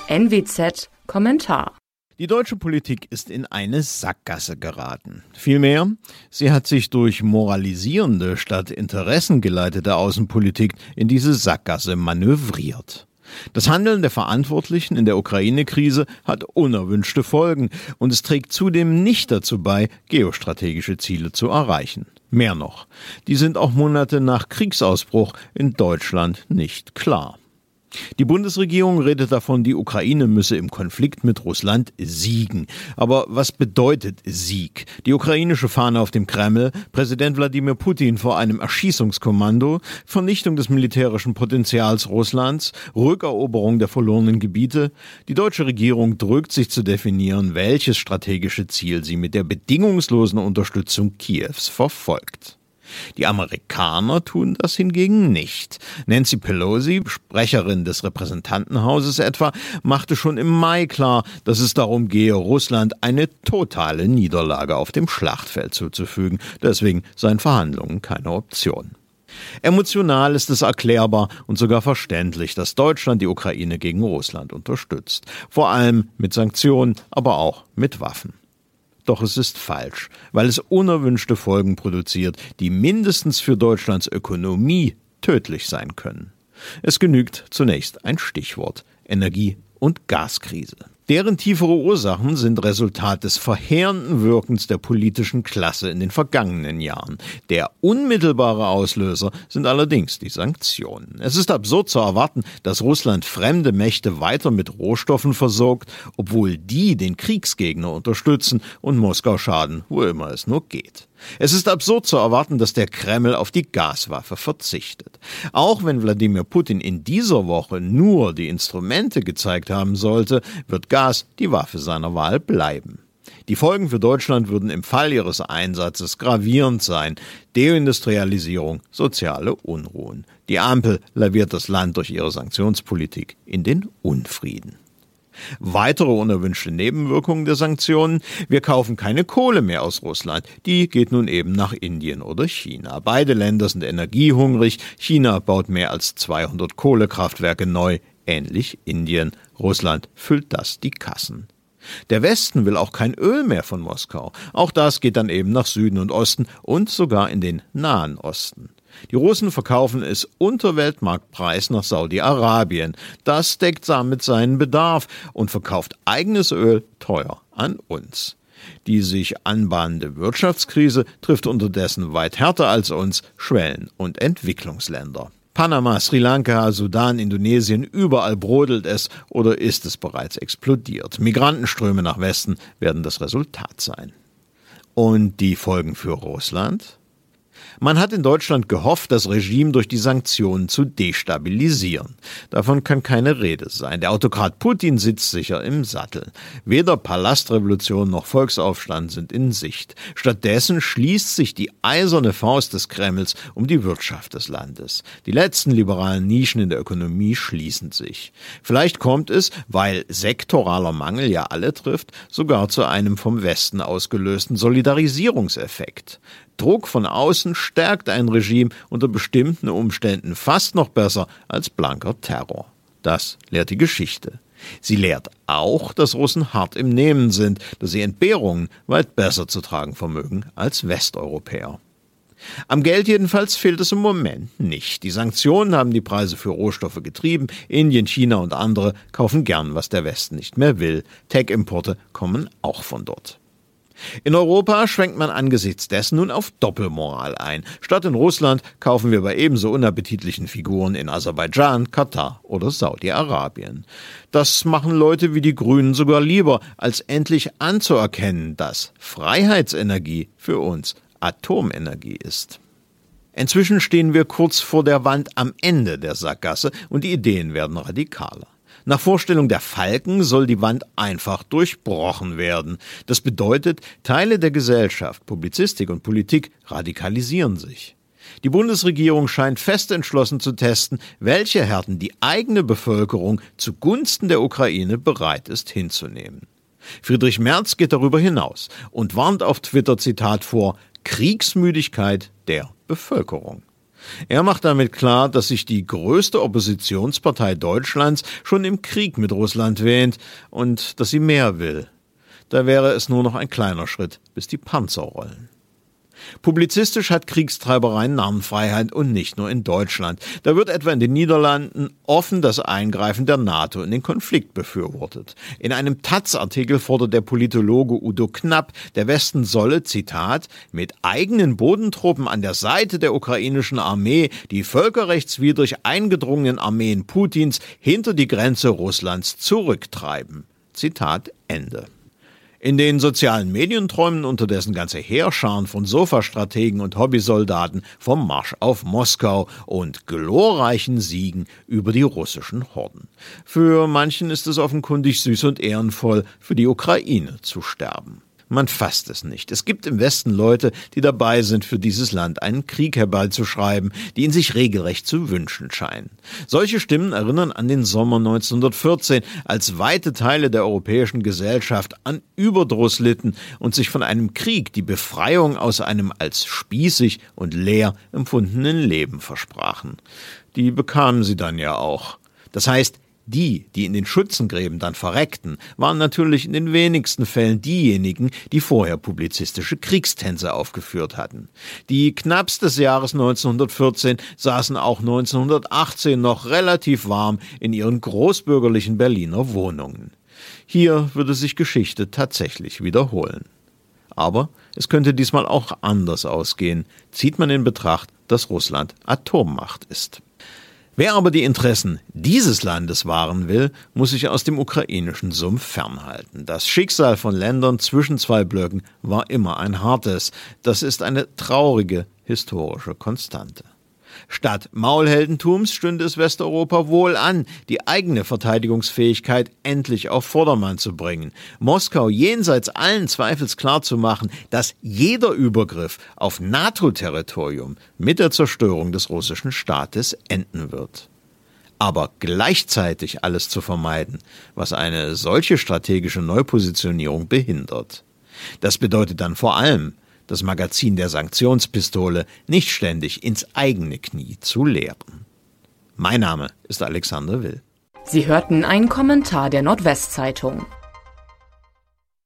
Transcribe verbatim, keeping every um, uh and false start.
N W Z Kommentar. Die deutsche Politik ist in eine Sackgasse geraten. Vielmehr, sie hat sich durch moralisierende statt interessengeleitete Außenpolitik in diese Sackgasse manövriert. Das Handeln der Verantwortlichen in der Ukraine-Krise hat unerwünschte Folgen und es trägt zudem nicht dazu bei, geostrategische Ziele zu erreichen. Mehr noch, die sind auch Monate nach Kriegsausbruch in Deutschland nicht klar. Die Bundesregierung redet davon, die Ukraine müsse im Konflikt mit Russland siegen. Aber was bedeutet Sieg? Die ukrainische Fahne auf dem Kreml, Präsident Wladimir Putin vor einem Erschießungskommando, Vernichtung des militärischen Potenzials Russlands, Rückeroberung der verlorenen Gebiete? Die deutsche Regierung drückt sich zu definieren, welches strategische Ziel sie mit der bedingungslosen Unterstützung Kiews verfolgt. Die Amerikaner tun das hingegen nicht. Nancy Pelosi, Sprecherin des Repräsentantenhauses etwa, machte schon im Mai klar, dass es darum gehe, Russland eine totale Niederlage auf dem Schlachtfeld zuzufügen. Deswegen seien Verhandlungen keine Option. Emotional ist es erklärbar und sogar verständlich, dass Deutschland die Ukraine gegen Russland unterstützt. Vor allem mit Sanktionen, aber auch mit Waffen. Doch es ist falsch, weil es unerwünschte Folgen produziert, die mindestens für Deutschlands Ökonomie tödlich sein können. Es genügt zunächst ein Stichwort: Energie- und Gaskrise. Deren tiefere Ursachen sind Resultat des verheerenden Wirkens der politischen Klasse in den vergangenen Jahren. Der unmittelbare Auslöser sind allerdings die Sanktionen. Es ist absurd zu erwarten, dass Russland fremde Mächte weiter mit Rohstoffen versorgt, obwohl die den Kriegsgegner unterstützen und Moskau schaden, wo immer es nur geht. Es ist absurd zu erwarten, dass der Kreml auf die Gaswaffe verzichtet. Auch wenn Wladimir Putin in dieser Woche nur die Instrumente gezeigt haben sollte, wird Gas die Waffe seiner Wahl bleiben. Die Folgen für Deutschland würden im Fall ihres Einsatzes gravierend sein: Deindustrialisierung, soziale Unruhen. Die Ampel laviert das Land durch ihre Sanktionspolitik in den Unfrieden. Weitere unerwünschte Nebenwirkungen der Sanktionen: Wir kaufen keine Kohle mehr aus Russland. Die geht nun eben nach Indien oder China. Beide Länder sind energiehungrig. China baut mehr als zweihundert Kohlekraftwerke neu, ähnlich Indien. Russland füllt das die Kassen. Der Westen will auch kein Öl mehr von Moskau. Auch das geht dann eben nach Süden und Osten und sogar in den Nahen Osten. Die Russen verkaufen es unter Weltmarktpreis nach Saudi-Arabien. Das deckt damit seinen Bedarf und verkauft eigenes Öl teuer an uns. Die sich anbahnende Wirtschaftskrise trifft unterdessen weit härter als uns Schwellen- und Entwicklungsländer. Panama, Sri Lanka, Sudan, Indonesien, überall brodelt es oder ist es bereits explodiert. Migrantenströme nach Westen werden das Resultat sein. Und die Folgen für Russland? Man hat in Deutschland gehofft, das Regime durch die Sanktionen zu destabilisieren. Davon kann keine Rede sein. Der Autokrat Putin sitzt sicher im Sattel. Weder Palastrevolution noch Volksaufstand sind in Sicht. Stattdessen schließt sich die eiserne Faust des Kremls um die Wirtschaft des Landes. Die letzten liberalen Nischen in der Ökonomie schließen sich. Vielleicht kommt es, weil sektoraler Mangel ja alle trifft, sogar zu einem vom Westen ausgelösten Solidarisierungseffekt. Druck von außen stärkt ein Regime unter bestimmten Umständen fast noch besser als blanker Terror. Das lehrt die Geschichte. Sie lehrt auch, dass Russen hart im Nehmen sind, dass sie Entbehrungen weit besser zu tragen vermögen als Westeuropäer. Am Geld jedenfalls fehlt es im Moment nicht. Die Sanktionen haben die Preise für Rohstoffe getrieben. Indien, China und andere kaufen gern, was der Westen nicht mehr will. Tech-Importe kommen auch von dort. In Europa schwenkt man angesichts dessen nun auf Doppelmoral ein. Statt in Russland kaufen wir bei ebenso unappetitlichen Figuren in Aserbaidschan, Katar oder Saudi-Arabien. Das machen Leute wie die Grünen sogar lieber, als endlich anzuerkennen, dass Freiheitsenergie für uns Atomenergie ist. Inzwischen stehen wir kurz vor der Wand am Ende der Sackgasse und die Ideen werden radikaler. Nach Vorstellung der Falken soll die Wand einfach durchbrochen werden. Das bedeutet, Teile der Gesellschaft, Publizistik und Politik radikalisieren sich. Die Bundesregierung scheint fest entschlossen zu testen, welche Härten die eigene Bevölkerung zugunsten der Ukraine bereit ist hinzunehmen. Friedrich Merz geht darüber hinaus und warnt auf Twitter, Zitat, vor Kriegsmüdigkeit der Bevölkerung. Er macht damit klar, dass sich die größte Oppositionspartei Deutschlands schon im Krieg mit Russland wähnt und dass sie mehr will. Da wäre es nur noch ein kleiner Schritt, bis die Panzer rollen. Publizistisch hat Kriegstreiberei Narrenfreiheit und nicht nur in Deutschland. Da wird etwa in den Niederlanden offen das Eingreifen der NATO in den Konflikt befürwortet. In einem Taz-Artikel fordert der Politologe Udo Knapp, der Westen solle, Zitat, mit eigenen Bodentruppen an der Seite der ukrainischen Armee die völkerrechtswidrig eingedrungenen Armeen Putins hinter die Grenze Russlands zurücktreiben. Zitat Ende. In den sozialen Medien träumen unterdessen ganze Heerscharen von Sofastrategen und Hobbysoldaten vom Marsch auf Moskau und glorreichen Siegen über die russischen Horden. Für manchen ist es offenkundig süß und ehrenvoll, für die Ukraine zu sterben. Man fasst es nicht. Es gibt im Westen Leute, die dabei sind, für dieses Land einen Krieg herbeizuschreiben, die ihn sich regelrecht zu wünschen scheinen. Solche Stimmen erinnern an den Sommer neunzehnhundertvierzehn, als weite Teile der europäischen Gesellschaft an Überdruss litten und sich von einem Krieg die Befreiung aus einem als spießig und leer empfundenen Leben versprachen. Die bekamen sie dann ja auch. Das heißt, die, die in den Schützengräben dann verreckten, waren natürlich in den wenigsten Fällen diejenigen, die vorher publizistische Kriegstänze aufgeführt hatten. Die Knapps des Jahres neunzehnhundertvierzehn saßen auch neunzehnhundertachtzehn noch relativ warm in ihren großbürgerlichen Berliner Wohnungen. Hier würde sich Geschichte tatsächlich wiederholen. Aber es könnte diesmal auch anders ausgehen, zieht man in Betracht, dass Russland Atommacht ist. Wer aber die Interessen dieses Landes wahren will, muss sich aus dem ukrainischen Sumpf fernhalten. Das Schicksal von Ländern zwischen zwei Blöcken war immer ein hartes. Das ist eine traurige historische Konstante. Statt Maulheldentums stünde es Westeuropa wohl an, die eigene Verteidigungsfähigkeit endlich auf Vordermann zu bringen. Moskau jenseits allen Zweifels klarzumachen, dass jeder Übergriff auf NATO-Territorium mit der Zerstörung des russischen Staates enden wird. Aber gleichzeitig alles zu vermeiden, was eine solche strategische Neupositionierung behindert. Das bedeutet dann vor allem, das Magazin der Sanktionspistole nicht ständig ins eigene Knie zu leeren. Mein Name ist Alexander Will. Sie hörten einen Kommentar der Nordwestzeitung.